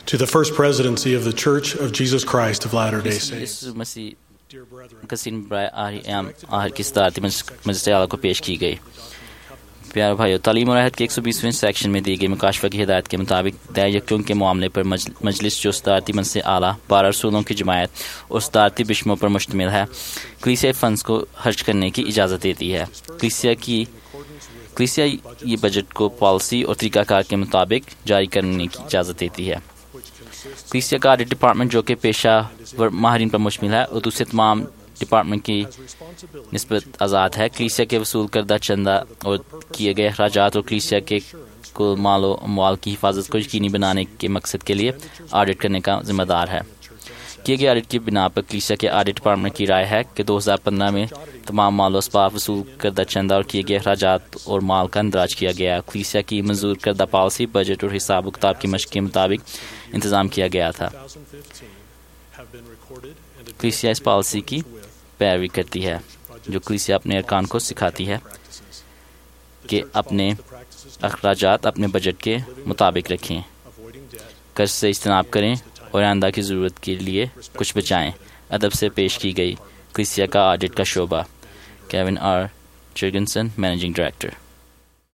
to the First Presidency of the Church of Jesus Christ of Latter-day Saints. یسوع مسیح کثیر برائے عام آخر کی صدارتی مجلس اعلیٰ کو پیش کی گئی. پیارے بھائیو، تعلیم اور عہد کے 120ویں سیکشن میں دی گئی مکاشفہ کی ہدایت کے مطابق دائیں یکجہتی کے معاملے پر مجلس جو صدارتی مجلس اعلیٰ 12 رسولوں کی جماعت اور صدارتی بشموں پر مشتمل ہے، کلیسیائی فنڈز کو خرچ کرنے کی اجازت دیتی ہے. کلیسیا یہ بجٹ کو پالیسی اور طریقہ کار کے مطابق جاری کرنے کی اجازت دیتی ہے. کلیسیا کا آڈٹ ڈپارٹمنٹ جو کہ پیشہ ور ماہرین پر مشتمل ہے اور دوسرے تمام ڈپارٹمنٹ کی نسبت آزاد ہے. کلیسیا کے وصول کردہ چندہ اور کیے گئے اخراجات اور کلیسیا کے کل مال و اموال کی حفاظت کو یقینی بنانے کے مقصد کے لیے آڈٹ کرنے کا ذمہ دار ہے. کیے گئے آڈٹ کی بنا پر کلیسیا کے آڈٹ ڈپارٹمنٹ کی رائے ہے کہ 2015 میں تمام مال و اسباب وصول کردہ چندہ اور کیے گئے اخراجات اور مال کا اندراج کیا گیا. کلیسیا کی منظور کردہ پالیسی، بجٹ اور حساب و کتاب کی مشق کے مطابق انتظام کیا گیا تھا. کلیسیا اس پالیسی کی پیروی کرتی ہے جو کلیسیا اپنے ارکان کو سکھاتی ہے کہ اپنے اخراجات اپنے بجٹ کے مطابق رکھیں، قرض سے اجتناب کریں اور آئندہ کی ضرورت کے لیے کچھ بچائیں. ادب سے پیش کی گئی کلیسیا کا آڈٹ کا شعبہ. Kevin R Jorgensen, managing director.